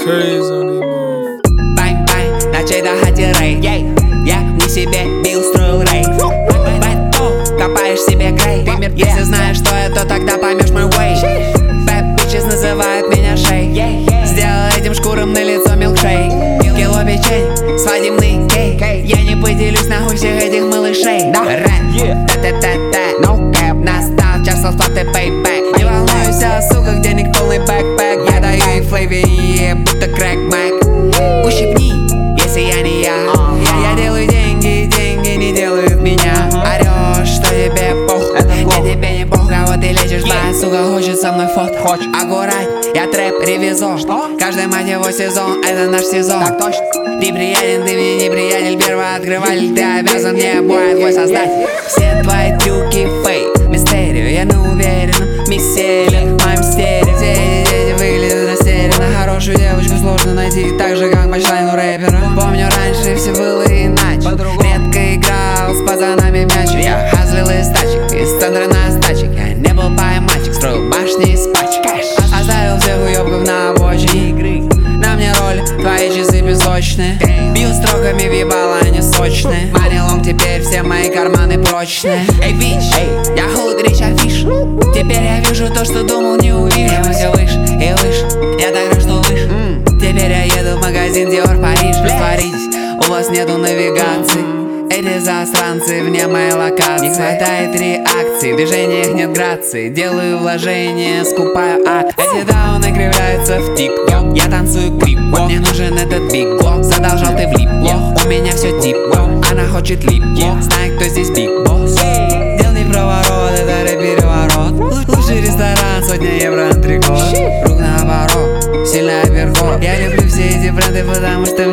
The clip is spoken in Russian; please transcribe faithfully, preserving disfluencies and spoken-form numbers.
crazy on these moves. Бань-бань, на чей-то хате рейд. Я не себе бил, устроил рейд. Копаешь себе грей. Если знаешь, что я, то тогда поймешь мой way. Bad bitches называют меня шей. Сделал этим шкурам на лицо милкшейк. Кило печень, свадебный кейк. Я не поделюсь нахуй всех этих малышей. Рэп, та-та-та-та, no cap. Настал час расплаты payback. Не волнуюсь о суках, денег полный бэкпэк. Я даю их флейве, будто крэк-мэк. Ущипни, если я не я. Я делаю деньги, деньги не делают меня. Орешь, что тебе пох. Я тебе не пох, кого ты лечишь, злая сука хочет со мной фот. Аккурат, я трэп-ревизор. Каждый мать его сезон, это наш сезон. Так точно. Ты приятен, ты мне неприятель, первооткрыватель. Ты обязан мне бой твой создать. Все твои трюки фейк, мистерию, я на уверенном мистерии. Мой мистерий, все эти дети выглядят растерянно. Хорошую девочку сложно найти, так же как панчлайн у рэпера. Помню, раньше все было иначе. Редко играл с пацанами мяч. Я хазлил из тачек, из центра на стачек. Я не был поймальчик, строил башни из пачек. Оставил всех уёбков на обочине. На мне роль, твои часы песочные. Бью строками в ебало, они сочные. Money long, теперь все мои карманы прочные. Эй, бич, я худ речь афиш. Теперь я вижу то, что думал не увижу. И мы все выше и выше, я так рад, что выше. Теперь я еду в магазин Dior Париж. Притворитесь, у вас нету навигации. Эти засранцы вне моей локации. Не хватает реакции, в движениях нет грации. Делаю вложения, скупаю акции. Эти дауны кривляются в тик-ток. Я танцую клип-вок, мне нужен этот биг-блок. Задолжал ты влип-лох, у меня все тип-топ. Она хочет лип-лох, знает, кто здесь биг-босс. Дел не проворот, это рэп-переворот. Лучший ресторан, сотня евро антрикот. Рук наоборот, сильный апперкот. Я люблю все эти бренды, потому что